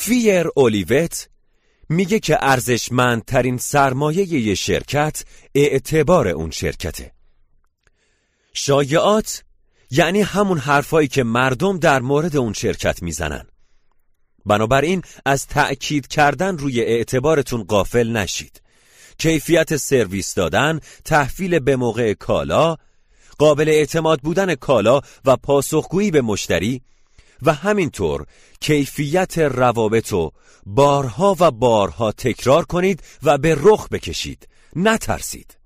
فیر اولیوت میگه که ارزشمندترین سرمایه یه شرکت اعتبار اون شرکته. شایعات یعنی همون حرفایی که مردم در مورد اون شرکت میزنن. بنابراین از تأکید کردن روی اعتبارتون غافل نشید. کیفیت سرویس دادن، تحویل به موقع کالا، قابل اعتماد بودن کالا و پاسخگویی به مشتری و همینطور کیفیت روابطو بارها و بارها تکرار کنید و به رخ بکشید، نترسید.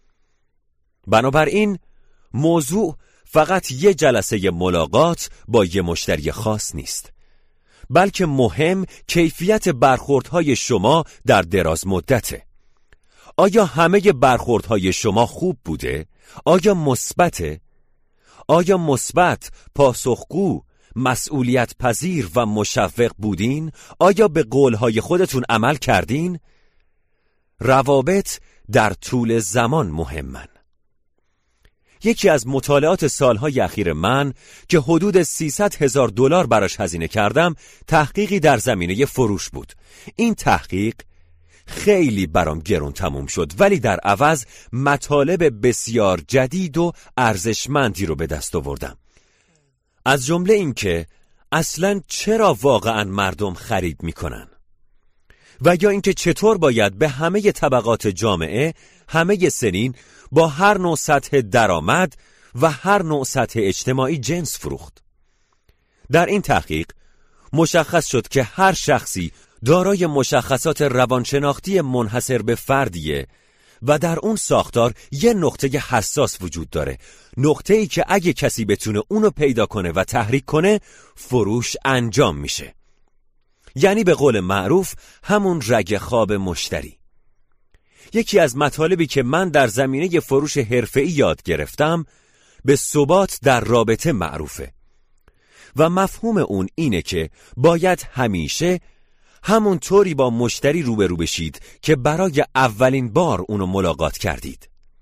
بنابراین موضوع فقط یه جلسه ملاقات با یه مشتری خاص نیست، بلکه مهم کیفیت برخوردهای شما در دراز مدته. آیا همه برخوردهای شما خوب بوده؟ آیا مثبته؟ آیا مثبت، پاسخگو، مسئولیت پذیر و مشوق بودین؟ آیا به قولهای خودتون عمل کردین؟ روابط در طول زمان مهمن. یکی از مطالعات سالهای اخیر من که حدود $300,000 براش هزینه کردم، تحقیقی در زمینه فروش بود. این تحقیق خیلی برام گرون تموم شد، ولی در عوض مطالب بسیار جدید و ارزشمندی رو به دست آوردم. از جمله این که اصلاً چرا واقعاً مردم خرید میکنن و یا اینکه چطور باید به همه طبقات جامعه، همه سنین، با هر نوع سطح درآمد و هر نوع سطح اجتماعی جنس فروخت. در این تحقیق مشخص شد که هر شخصی دارای مشخصات روانشناختی منحصر به فردیه و در اون ساختار یه نقطه حساس وجود داره، نقطه‌ای که اگه کسی بتونه اونو پیدا کنه و تحریک کنه، فروش انجام میشه. یعنی به قول معروف همون رگ خواب مشتری. یکی از مطالبی که من در زمینه فروش حرفه‌ای یاد گرفتم به ثبات در رابطه معروفه و مفهوم اون اینه که باید همیشه همون طوری با مشتری روبرو بشید که برای اولین بار اونو ملاقات کردید.